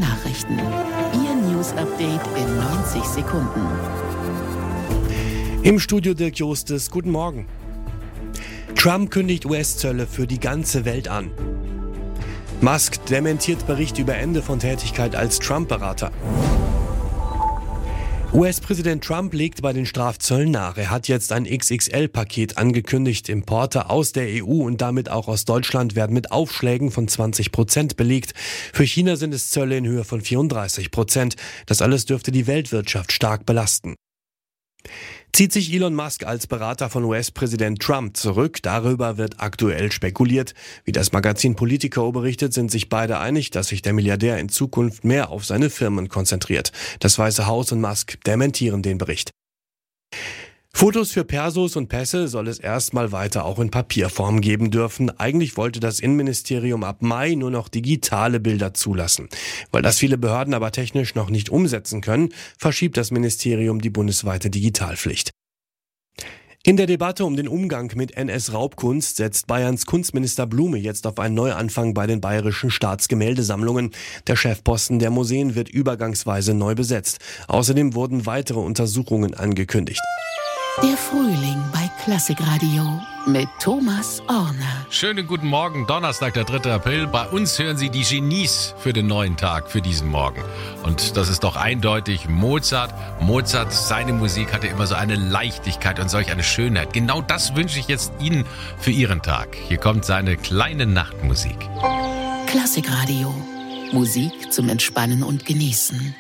Nachrichten. Ihr News-Update in 90 Sekunden. Im Studio Dirk Jostes, guten Morgen. Trump kündigt US-Zölle für die ganze Welt an. Musk dementiert Bericht über Ende von Tätigkeit als Trump-Berater. US-Präsident Trump legt bei den Strafzöllen nach. Er hat jetzt ein XXL-Paket angekündigt. Importe aus der EU und damit auch aus Deutschland werden mit Aufschlägen von 20% belegt. Für China sind es Zölle in Höhe von 34%. Das alles dürfte die Weltwirtschaft stark belasten. Zieht sich Elon Musk als Berater von US-Präsident Trump zurück? Darüber wird aktuell spekuliert. Wie das Magazin Politico berichtet, sind sich beide einig, dass sich der Milliardär in Zukunft mehr auf seine Firmen konzentriert. Das Weiße Haus und Musk dementieren den Bericht. Fotos für Persos und Pässe soll es erstmal weiter auch in Papierform geben dürfen. Eigentlich wollte das Innenministerium ab Mai nur noch digitale Bilder zulassen. Weil das viele Behörden aber technisch noch nicht umsetzen können, verschiebt das Ministerium die bundesweite Digitalpflicht. In der Debatte um den Umgang mit NS-Raubkunst setzt Bayerns Kunstminister Blume jetzt auf einen Neuanfang bei den bayerischen Staatsgemäldesammlungen. Der Chefposten der Museen wird übergangsweise neu besetzt. Außerdem wurden weitere Untersuchungen angekündigt. Der Frühling bei Klassikradio mit Thomas Orner. Schönen guten Morgen, Donnerstag, der 3. April. Bei uns hören Sie die Genies für den neuen Tag, für diesen Morgen. Und das ist doch eindeutig Mozart. Mozart, seine Musik hatte immer so eine Leichtigkeit und solch eine Schönheit. Genau das wünsche ich jetzt Ihnen für Ihren Tag. Hier kommt seine kleine Nachtmusik. Klassikradio. Musik zum Entspannen und Genießen.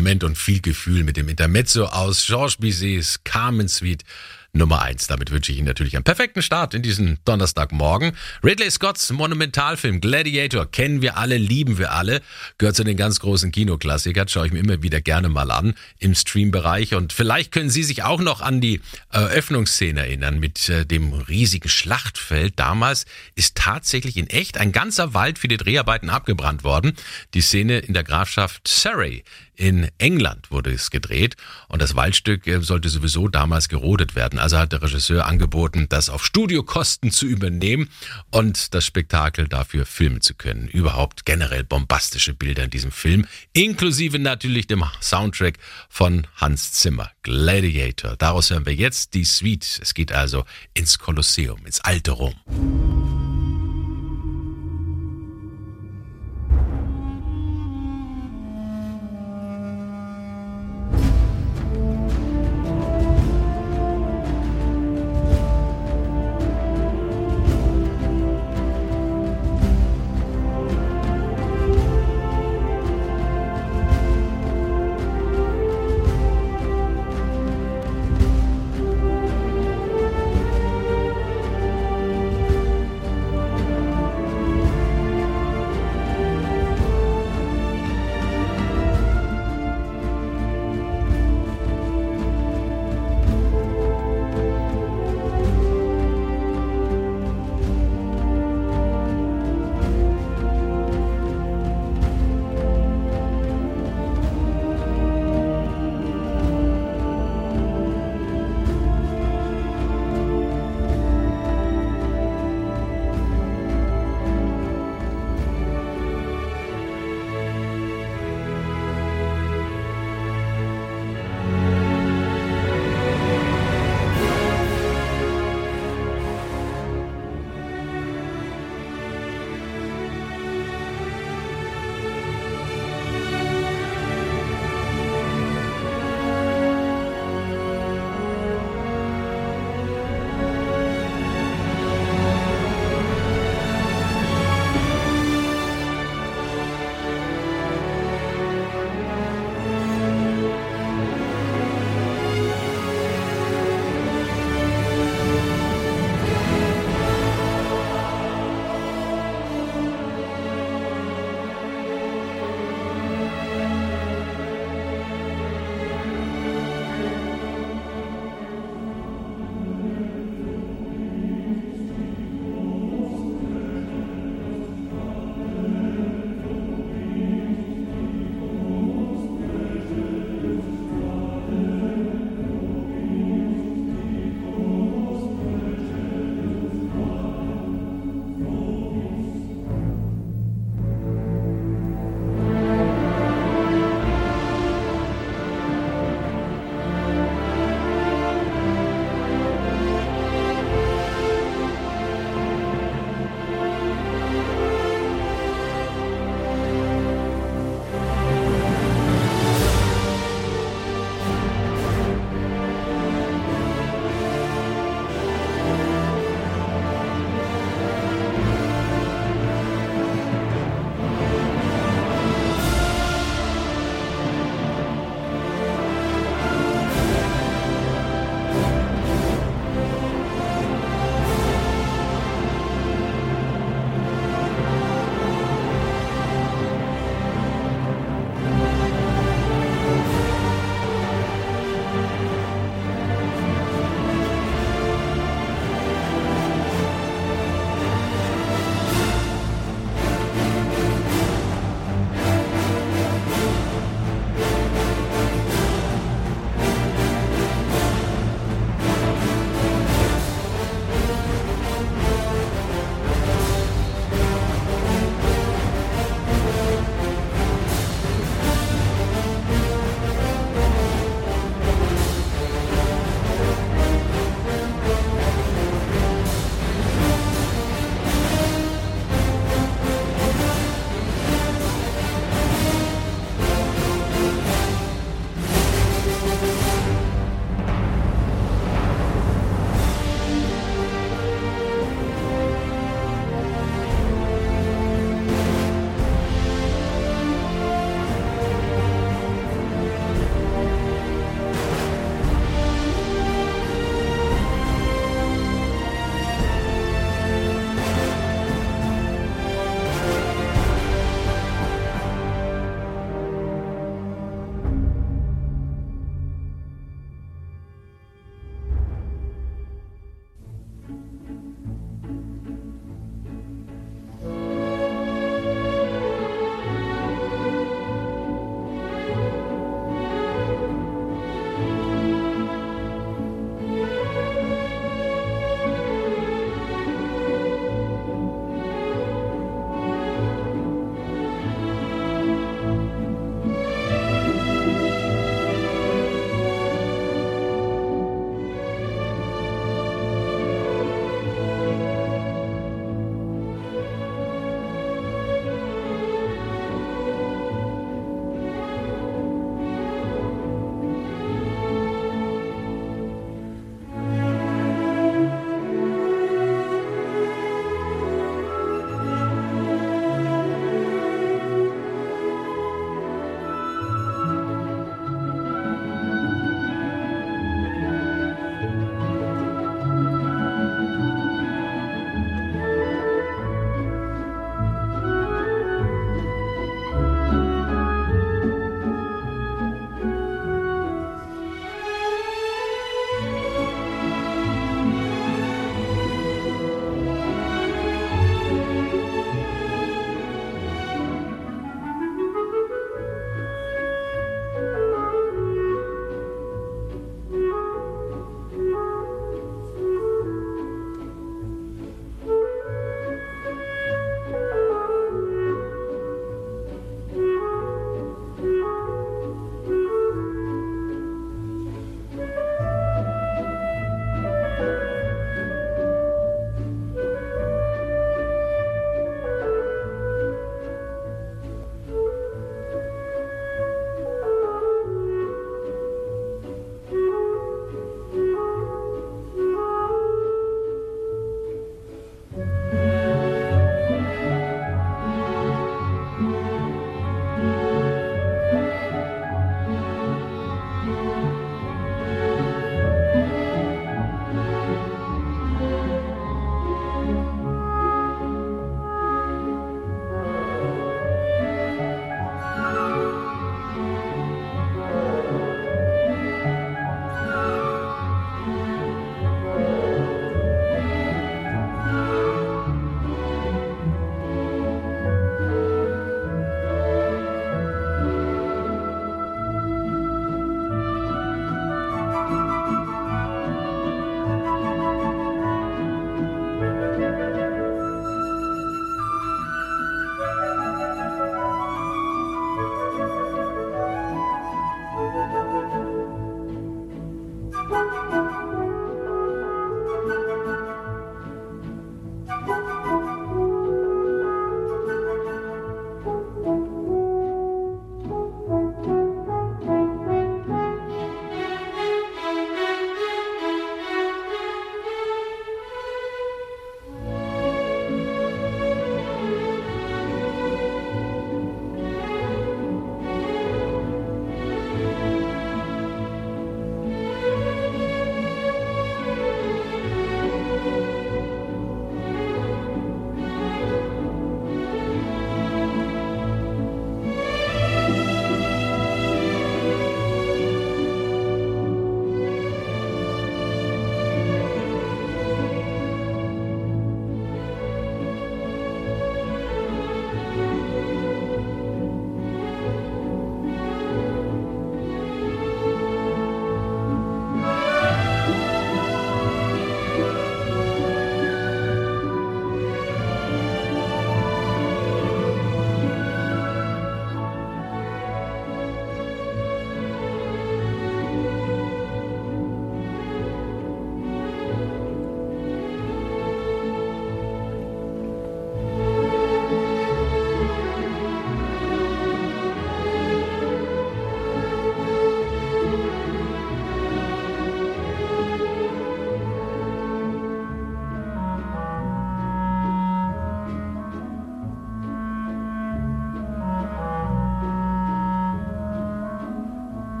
Temperament und viel Gefühl mit dem Intermezzo aus Georges Bizets Carmen Suite Nummer 1. Damit wünsche ich Ihnen natürlich einen perfekten Start in diesen Donnerstagmorgen. Ridley Scotts Monumentalfilm Gladiator kennen wir alle, lieben wir alle, gehört zu den ganz großen Kinoklassikern, schaue ich mir immer wieder gerne mal an im Streambereich. Und vielleicht können Sie sich auch noch an die Eröffnungsszene erinnern mit dem riesigen Schlachtfeld. Damals ist tatsächlich in echt ein ganzer Wald für die Dreharbeiten abgebrannt worden. Die Szene in der Grafschaft Surrey in England wurde es gedreht und das Waldstück sollte sowieso damals gerodet werden. Also hat der Regisseur angeboten, das auf Studiokosten zu übernehmen und das Spektakel dafür filmen zu können. Überhaupt generell bombastische Bilder in diesem Film, inklusive natürlich dem Soundtrack von Hans Zimmer, Gladiator. Daraus hören wir jetzt die Suite. Es geht also ins Kolosseum, ins alte Rom.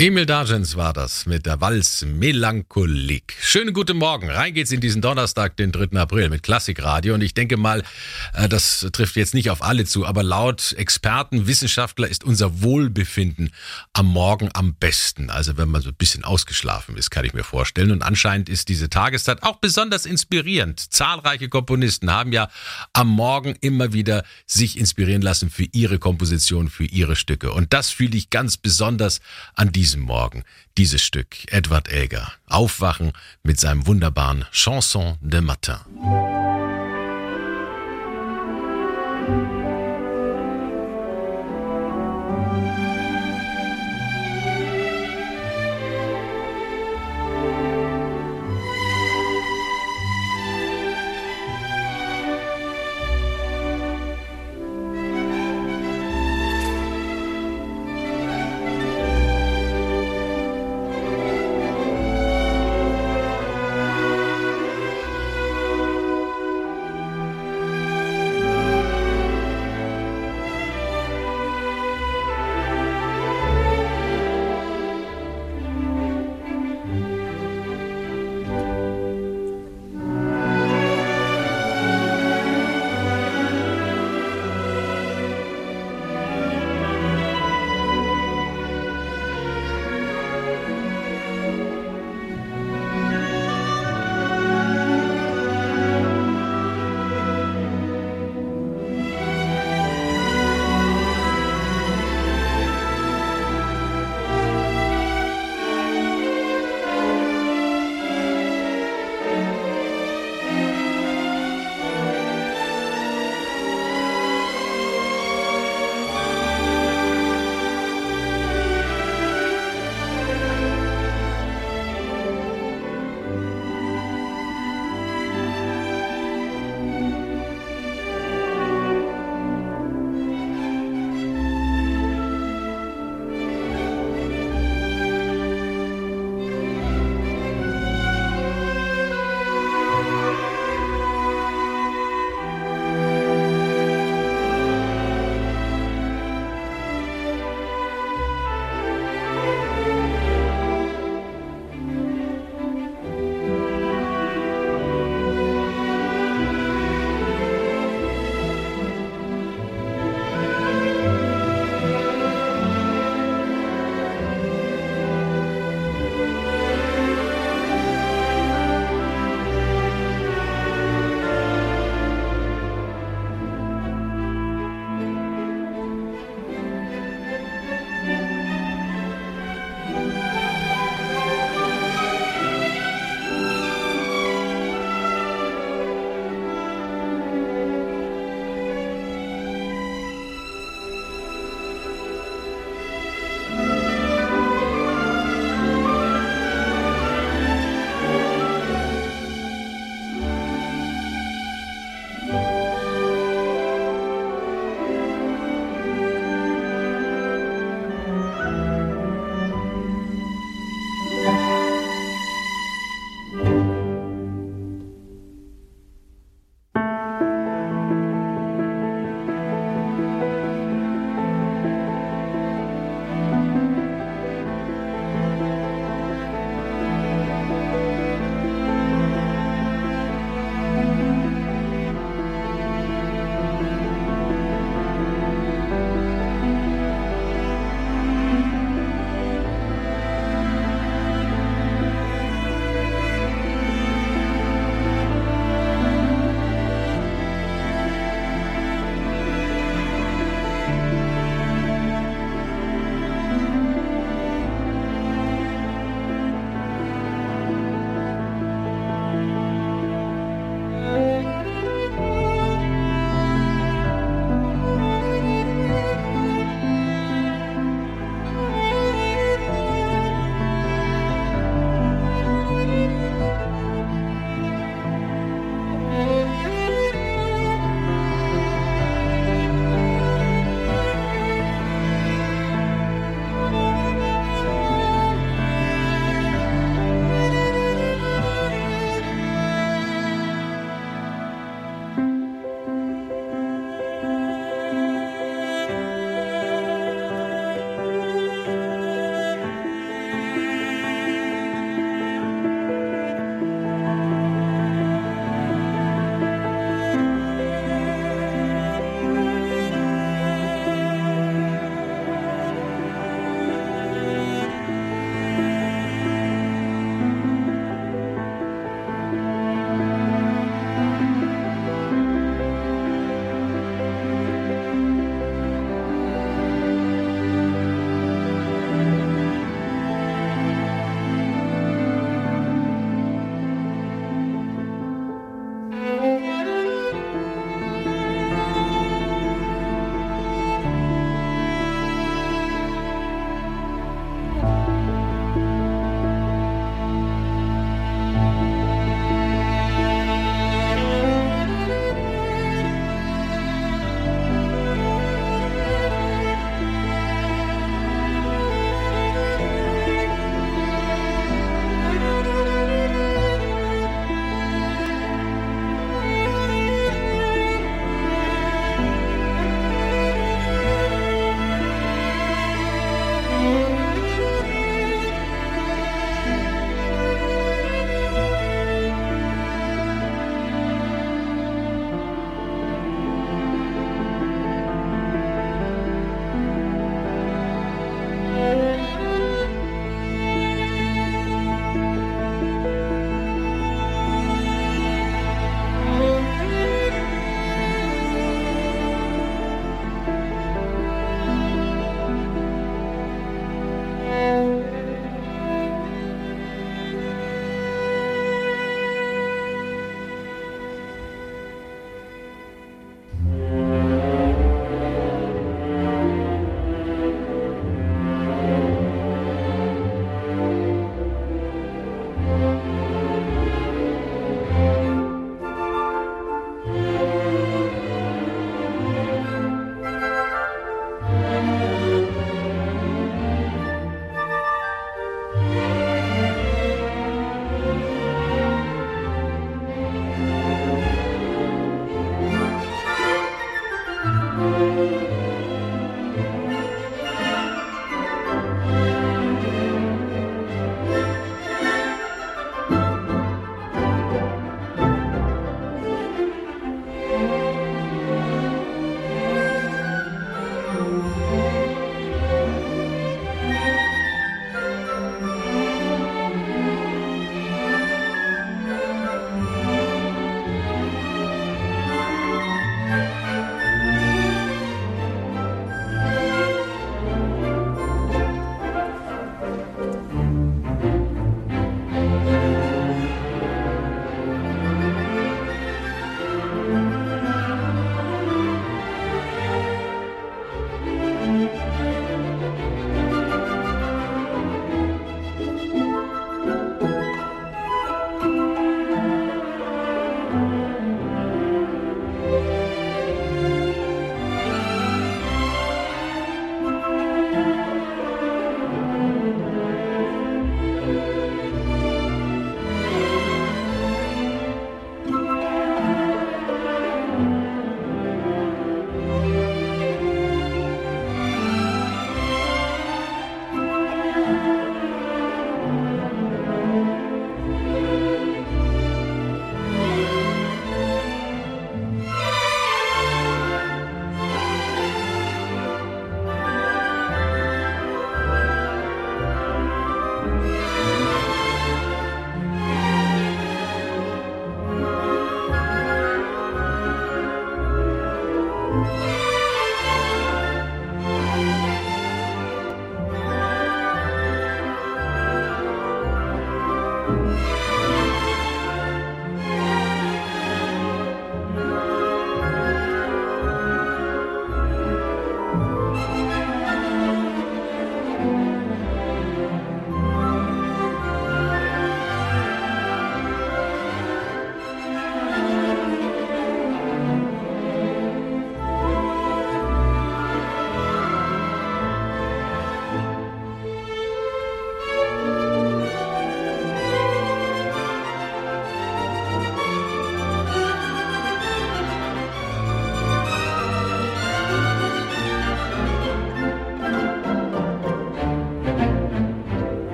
Emil D'Argens war das mit der Walz Melancholique. Schönen guten Morgen. Rein geht's in diesen Donnerstag, den 3. April mit Klassikradio. Und ich denke mal, das trifft jetzt nicht auf alle zu, aber laut Experten, Wissenschaftler ist unser Wohlbefinden am Morgen am besten. Also wenn man so ein bisschen ausgeschlafen ist, kann ich mir vorstellen. Und anscheinend ist diese Tageszeit auch besonders inspirierend. Zahlreiche Komponisten haben ja am Morgen immer wieder sich inspirieren lassen für ihre Komposition, für ihre Stücke. Und das fühle ich ganz besonders an diesem Morgen. Dieses Stück, Edward Elgar, Aufwachen mit seinem wunderbaren Chanson de Matin.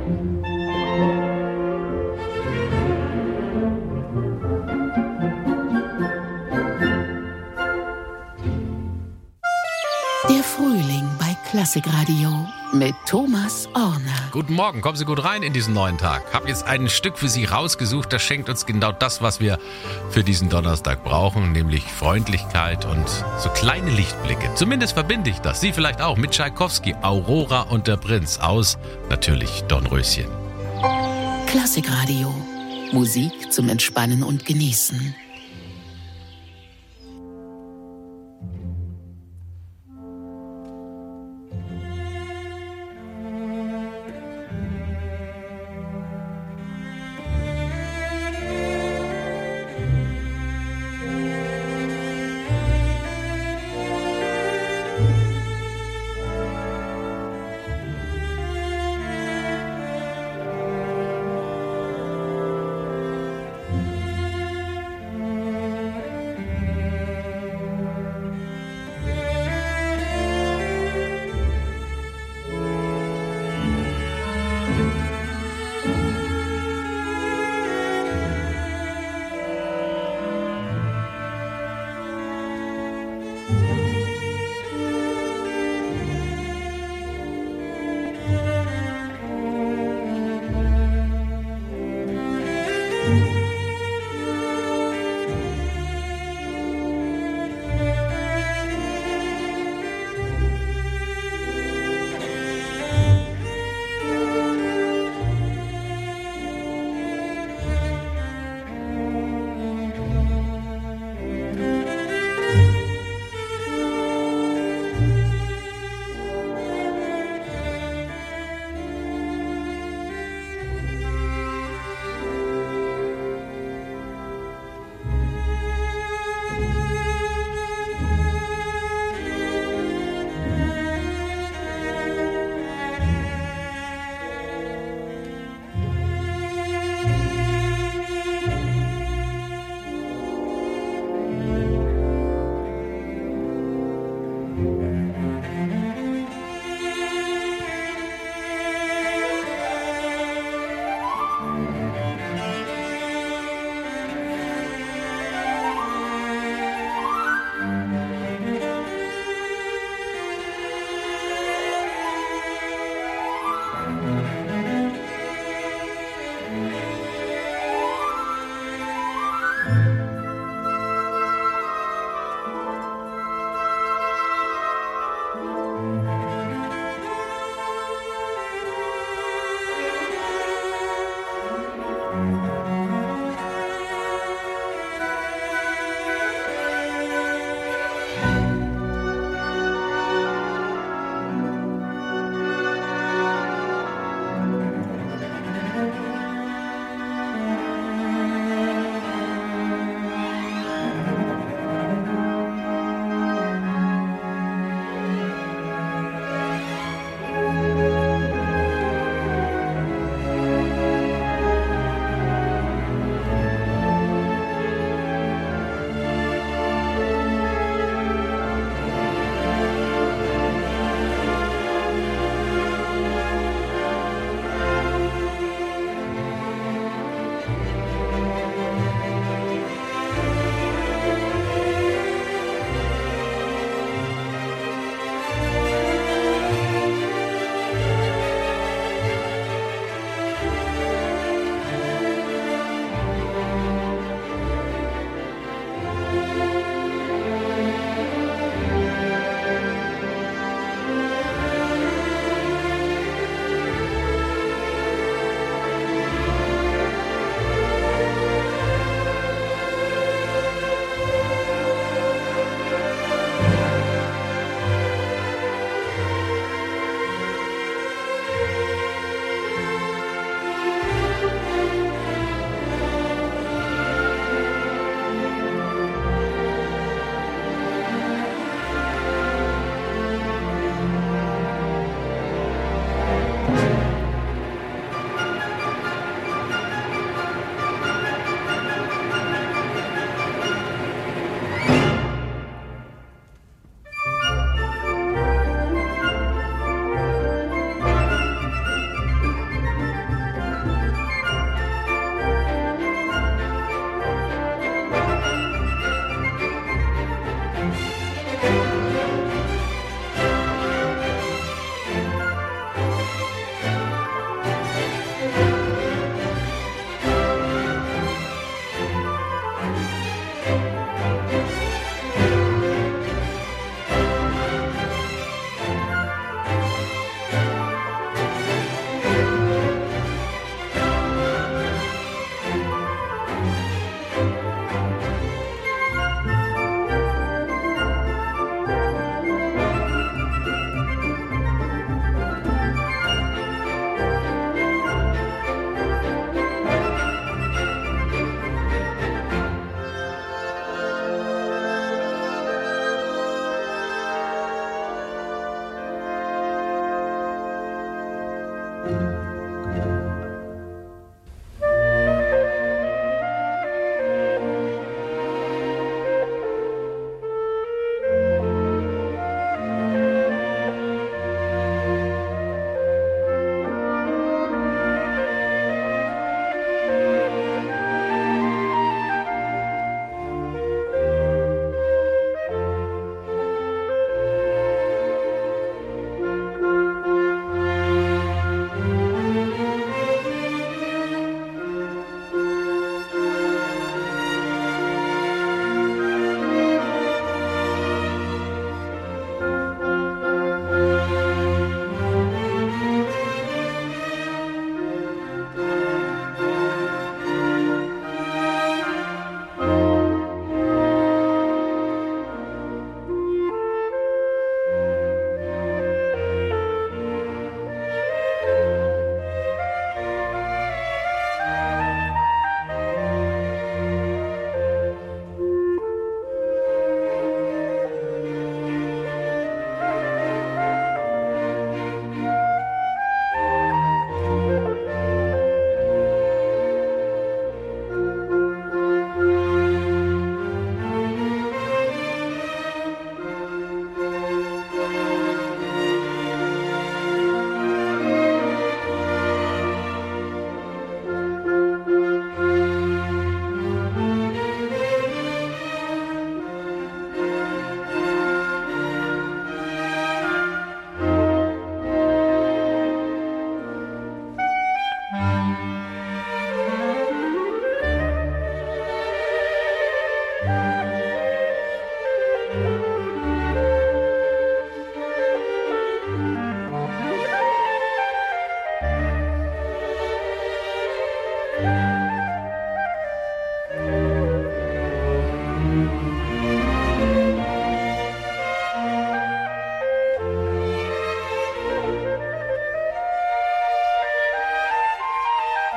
Der Frühling bei Klassikradio mit Thomas Orner. Guten Morgen, kommen Sie gut rein in diesen neuen Tag. Hab jetzt ein Stück für Sie rausgesucht, das schenkt uns genau das, was wir für diesen Donnerstag brauchen, nämlich Freundlichkeit und so kleine Lichtblicke. Zumindest verbinde ich das, Sie vielleicht auch, mit Tschaikowski, Aurora und der Prinz aus, natürlich Dornröschen. Klassikradio. Musik zum Entspannen und Genießen.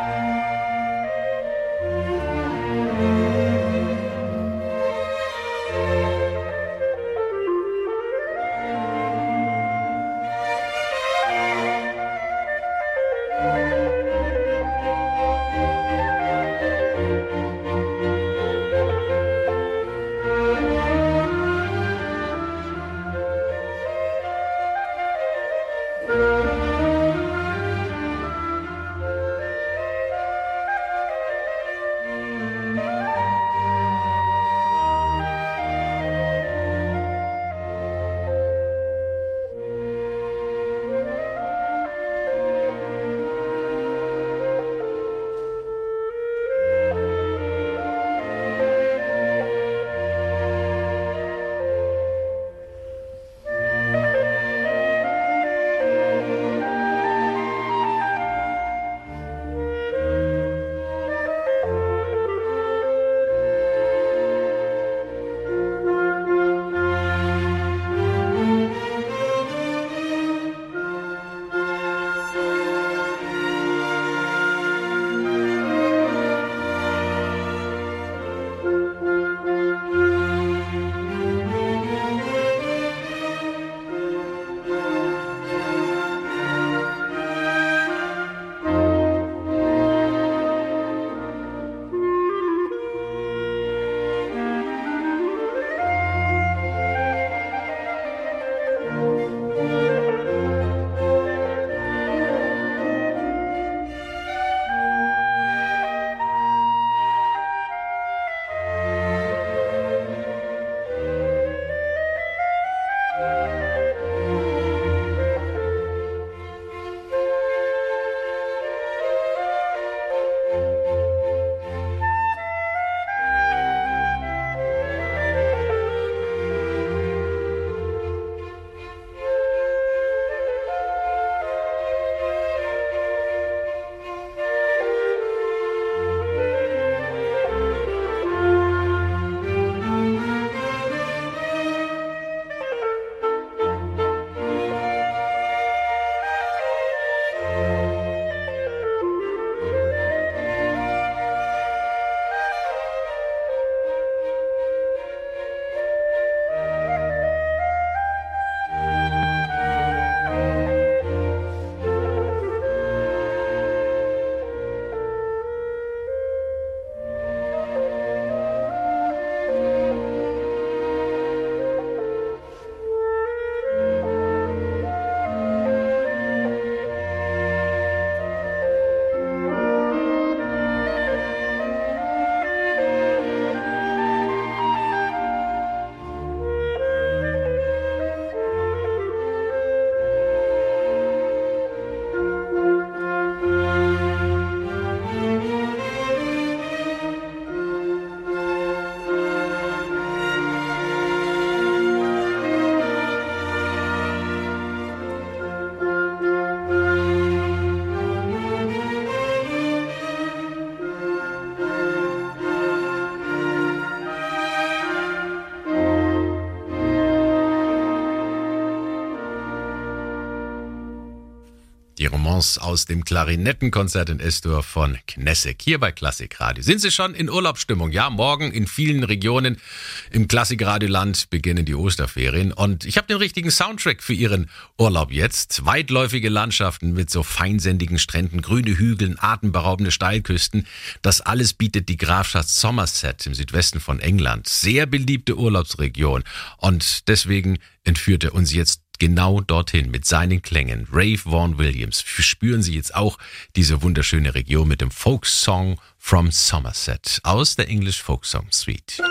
Die Romance aus dem Klarinettenkonzert in S-Dur von Knessek hier bei Klassikradio. Sind Sie schon in Urlaubsstimmung? Ja, morgen in vielen Regionen im Klassikradioland beginnen die Osterferien und ich habe den richtigen Soundtrack für Ihren Urlaub jetzt. Weitläufige Landschaften mit so feinsendigen Stränden, grüne Hügeln, atemberaubende Steilküsten. Das alles bietet die Grafschaft Somerset im Südwesten von England. Sehr beliebte Urlaubsregion und deswegen entführt er uns jetzt genau dorthin mit seinen Klängen. Ralph Vaughan Williams. Spüren Sie jetzt auch diese wunderschöne Region mit dem Folksong from Somerset aus der English Folksong Suite.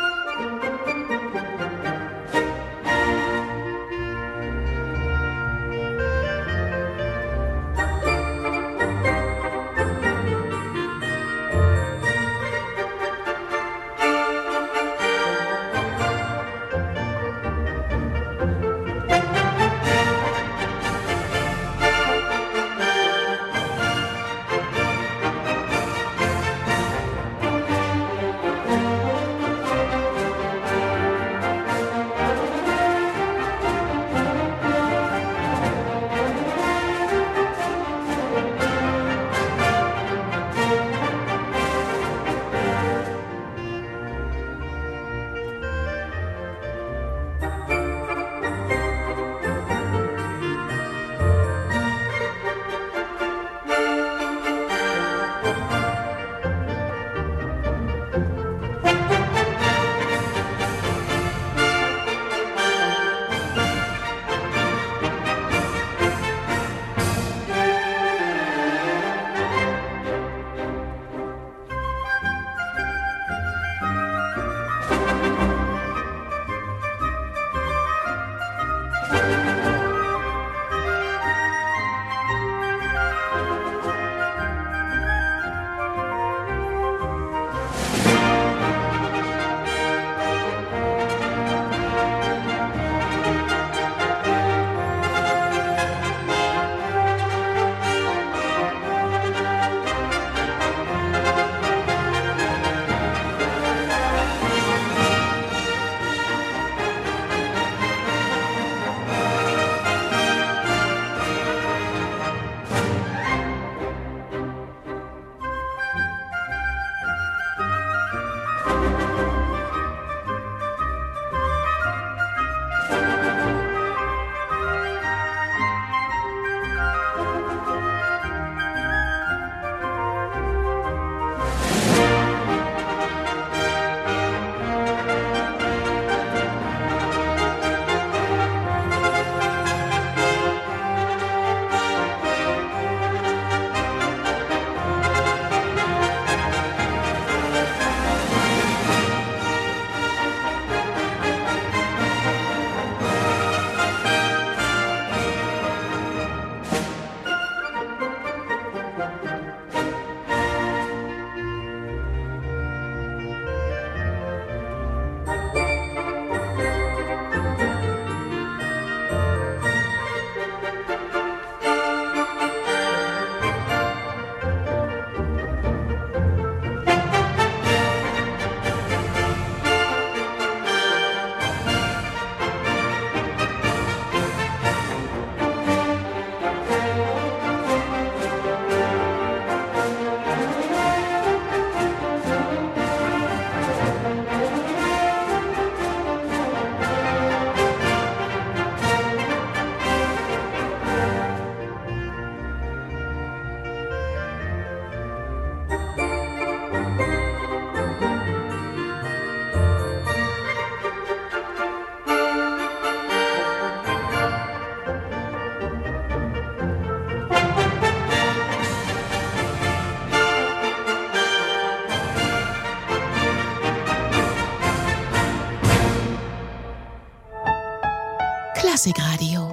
Klassikradio.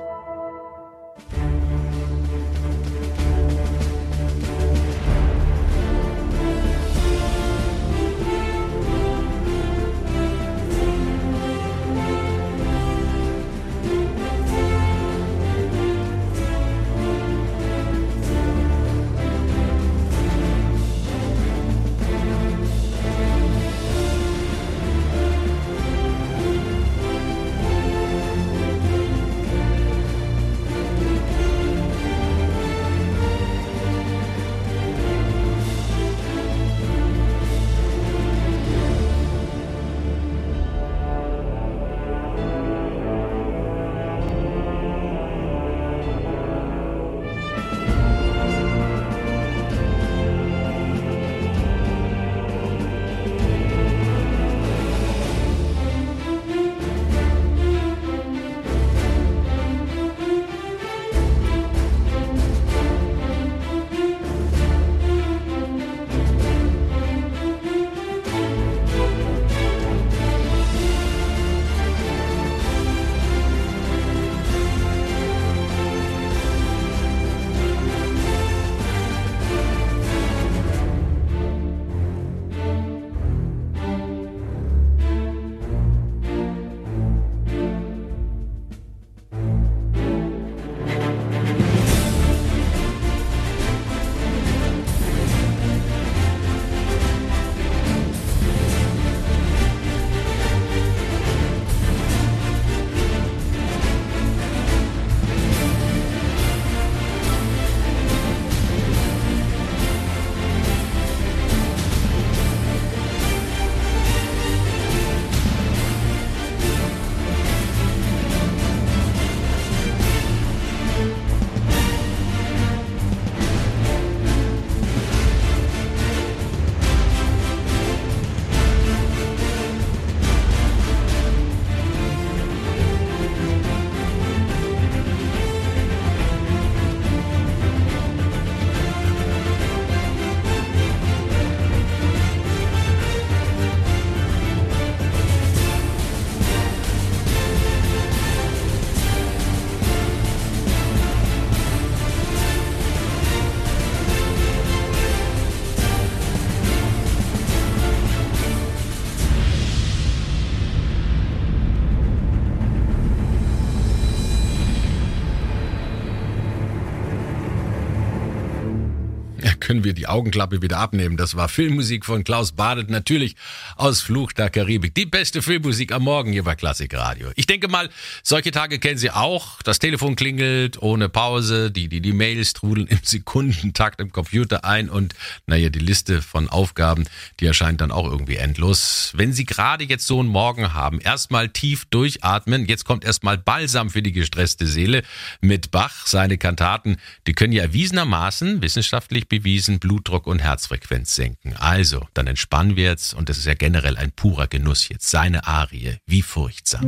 Können wir die Augenklappe wieder abnehmen. Das war Filmmusik von Klaus Badelt, natürlich aus Fluch der Karibik. Die beste Filmmusik am Morgen hier bei Klassikradio. Ich denke mal, solche Tage kennen Sie auch. Das Telefon klingelt ohne Pause, die Mails trudeln im Sekundentakt im Computer ein und die Liste von Aufgaben, die erscheint dann auch irgendwie endlos. Wenn Sie gerade jetzt so einen Morgen haben, erstmal tief durchatmen. Jetzt kommt erstmal Balsam für die gestresste Seele mit Bach. Seine Kantaten, die können ja erwiesenermaßen, wissenschaftlich bewiesen, Blutdruck und Herzfrequenz senken. Also, dann entspannen wir jetzt und das ist ja generell ein purer Genuss jetzt. Seine Arie, wie furchtsam.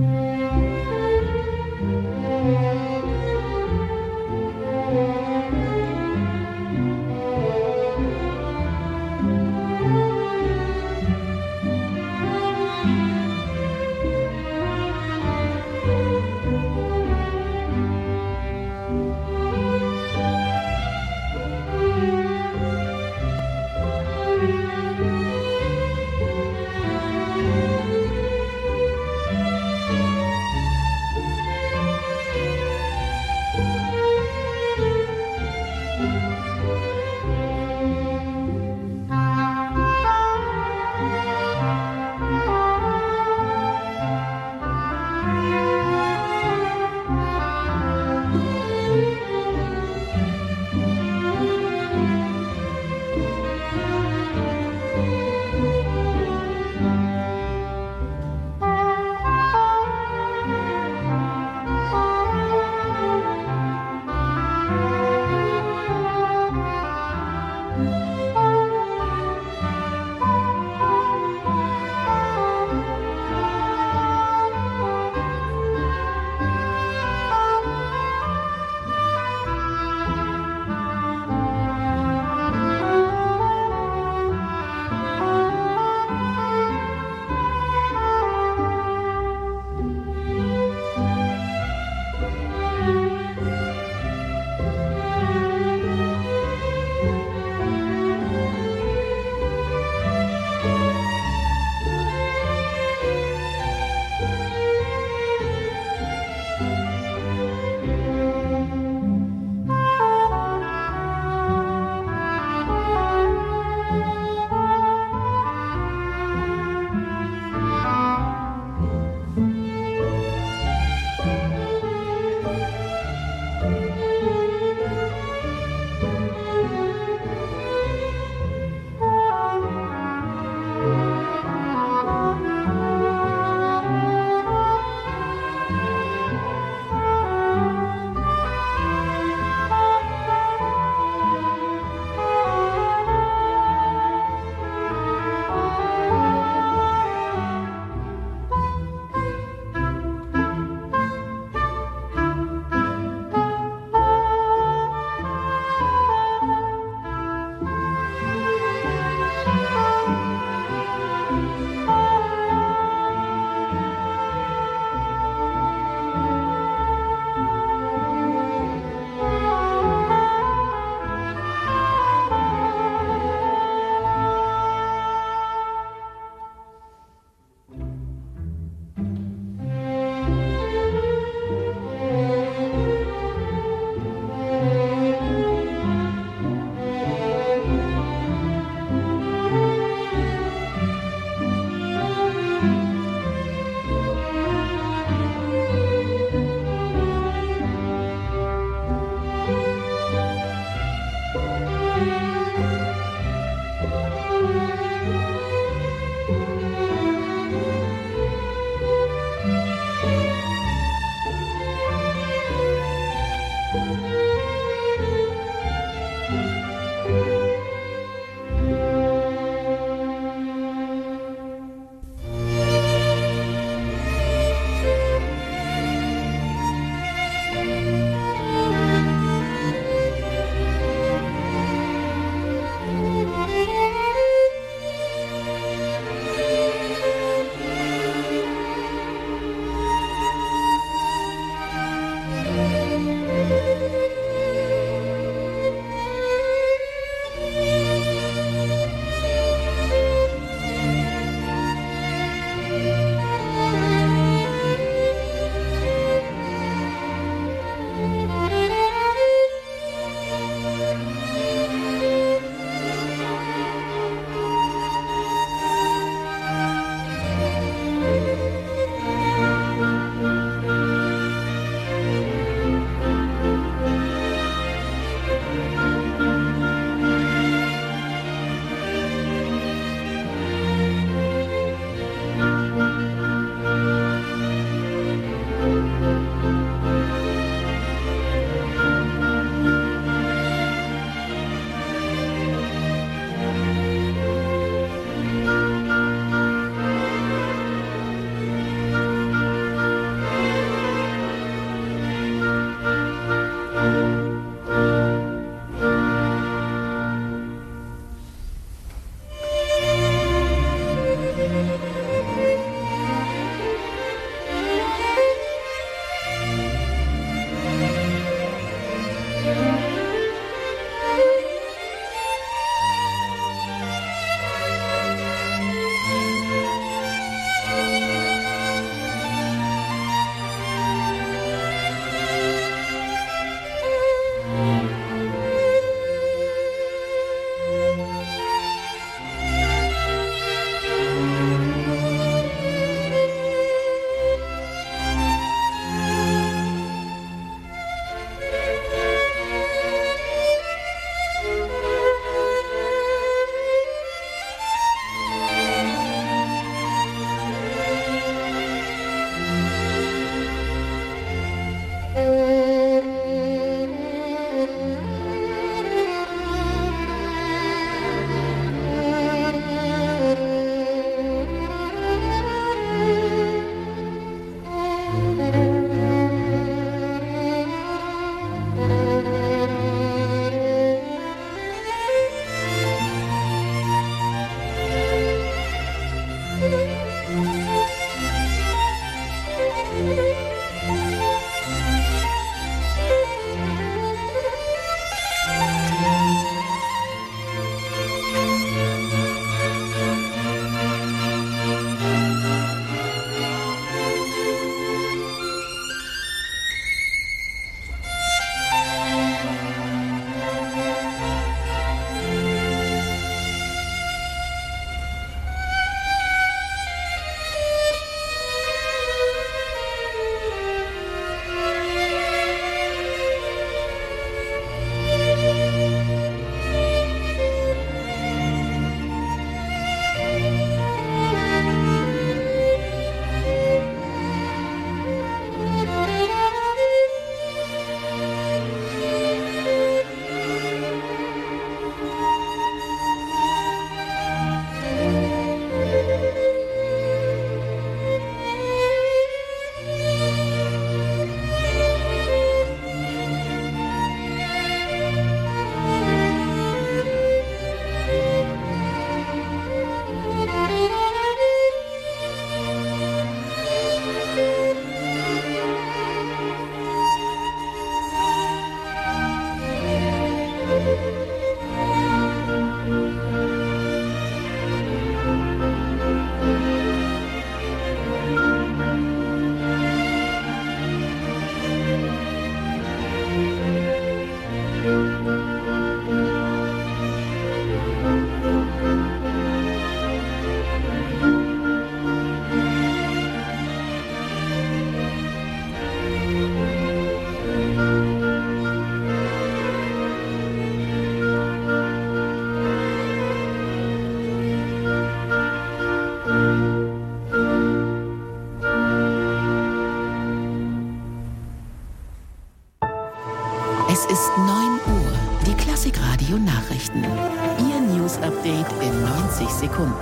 Nachrichten. Ihr News-Update in 90 Sekunden.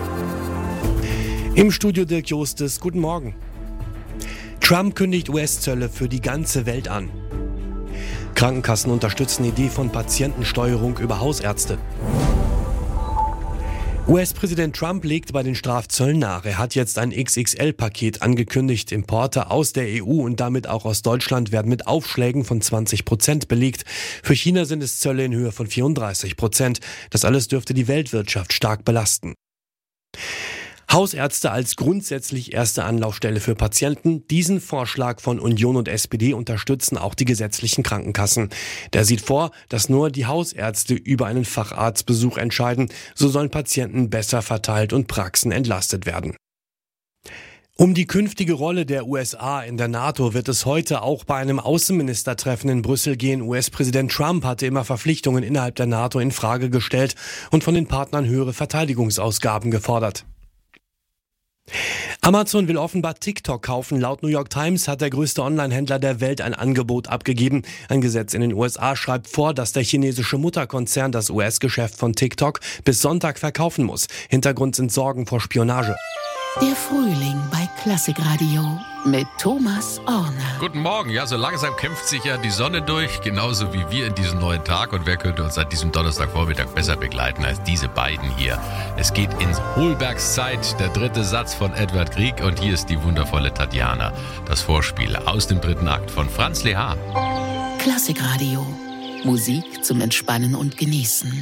Im Studio Dirk Justus, guten Morgen. Trump kündigt US-Zölle für die ganze Welt an. Krankenkassen unterstützen Idee von Patientensteuerung über Hausärzte. US-Präsident Trump legt bei den Strafzöllen nach. Er hat jetzt ein XXL-Paket angekündigt. Importe aus der EU und damit auch aus Deutschland werden mit Aufschlägen von 20% belegt. Für China sind es Zölle in Höhe von 34%. Das alles dürfte die Weltwirtschaft stark belasten. Hausärzte als grundsätzlich erste Anlaufstelle für Patienten. Diesen Vorschlag von Union und SPD unterstützen auch die gesetzlichen Krankenkassen. Der sieht vor, dass nur die Hausärzte über einen Facharztbesuch entscheiden. So sollen Patienten besser verteilt und Praxen entlastet werden. Um die künftige Rolle der USA in der NATO wird es heute auch bei einem Außenministertreffen in Brüssel gehen. US-Präsident Trump hatte immer Verpflichtungen innerhalb der NATO in Frage gestellt und von den Partnern höhere Verteidigungsausgaben gefordert. Amazon will offenbar TikTok kaufen. Laut New York Times hat der größte Online-Händler der Welt ein Angebot abgegeben. Ein Gesetz in den USA schreibt vor, dass der chinesische Mutterkonzern das US-Geschäft von TikTok bis Sonntag verkaufen muss. Hintergrund sind Sorgen vor Spionage. Der Frühling bei Klassikradio mit Thomas Orner. Guten Morgen. Ja, so langsam kämpft sich ja die Sonne durch, genauso wie wir in diesem neuen Tag. Und wer könnte uns an diesem Donnerstagvormittag besser begleiten als diese beiden hier? Es geht in Holbergs Zeit, der dritte Satz von Edward Grieg. Und hier ist die wundervolle Tatjana. Das Vorspiel aus dem dritten Akt von Franz Lehár. Klassikradio. Musik zum Entspannen und Genießen.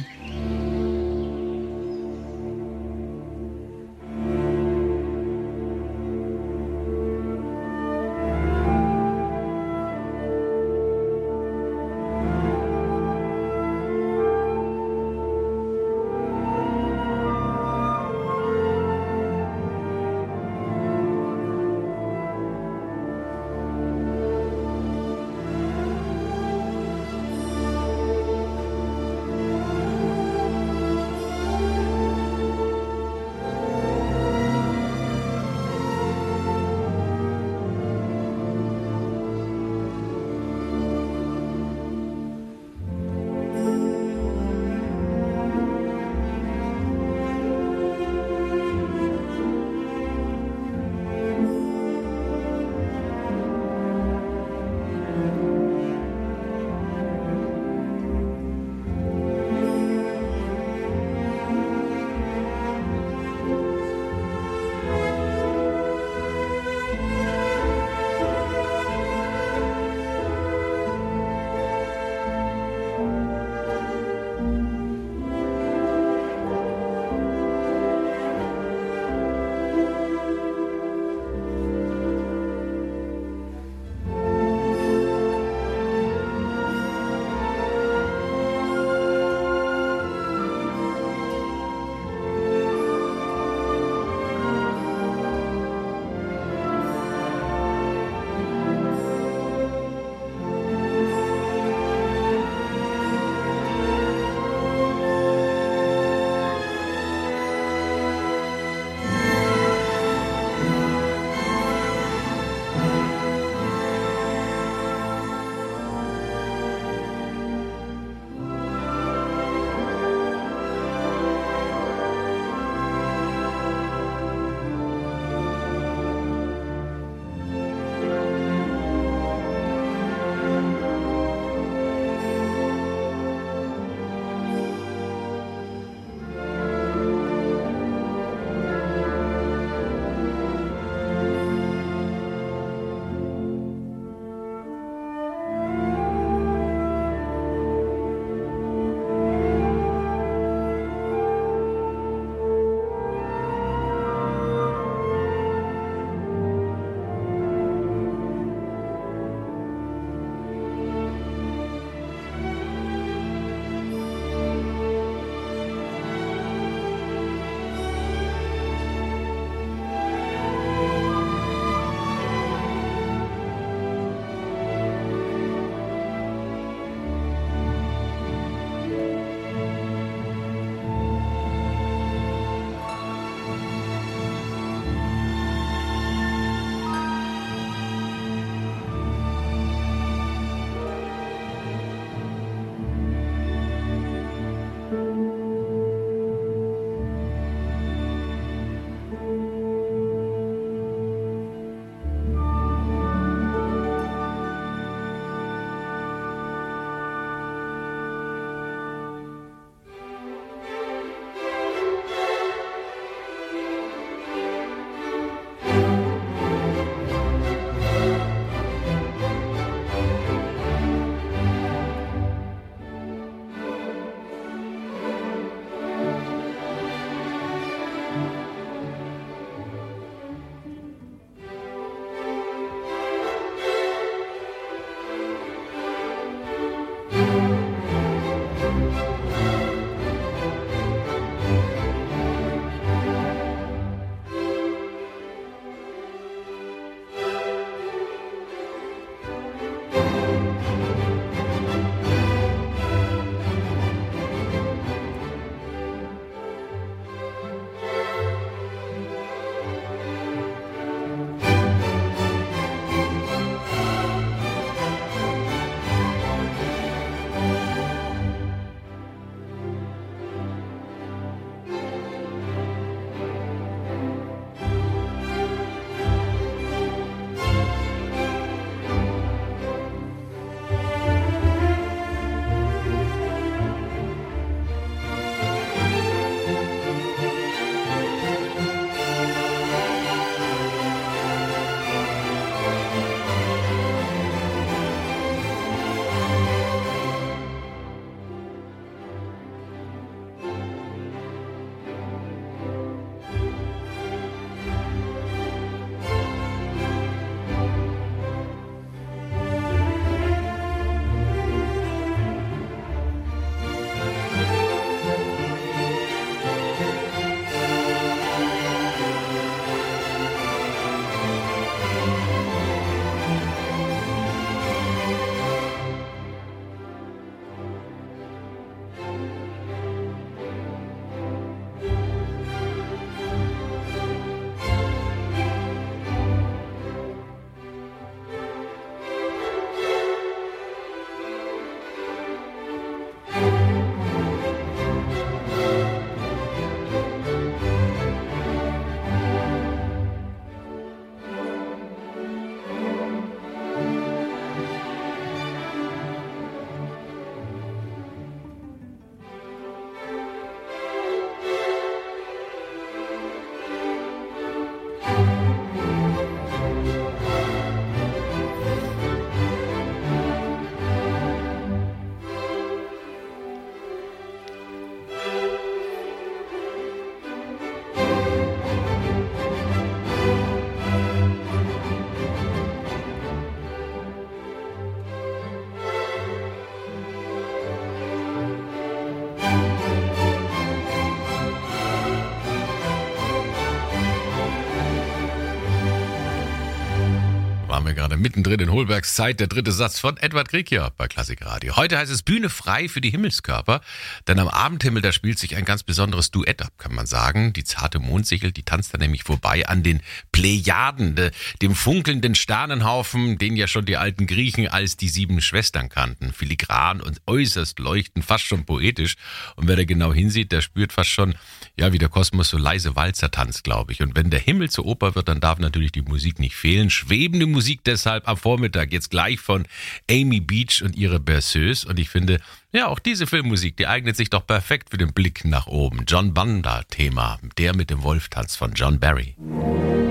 waren wir gerade mittendrin in Holbergs Zeit, der dritte Satz von Edward Grieg hier bei Klassik Radio. Heute heißt es Bühne frei für die Himmelskörper, denn am Abendhimmel, da spielt sich ein ganz besonderes Duett ab, kann man sagen. Die zarte Mondsichel, die tanzt da nämlich vorbei an den Plejaden, dem funkelnden Sternenhaufen, den ja schon die alten Griechen als die 7 Schwestern kannten. Filigran und äußerst leuchtend, fast schon poetisch. Und wer da genau hinsieht, der spürt fast schon, ja, wie der Kosmos so leise Walzer tanzt, glaube ich. Und wenn der Himmel zur Oper wird, dann darf natürlich die Musik nicht fehlen. Schwebende Musik deshalb am Vormittag, jetzt gleich von Amy Beach und ihre Berceuse. Und ich finde, ja, auch diese Filmmusik, die eignet sich doch perfekt für den Blick nach oben. John Banda-Thema, der mit dem Wolftanz von John Barry.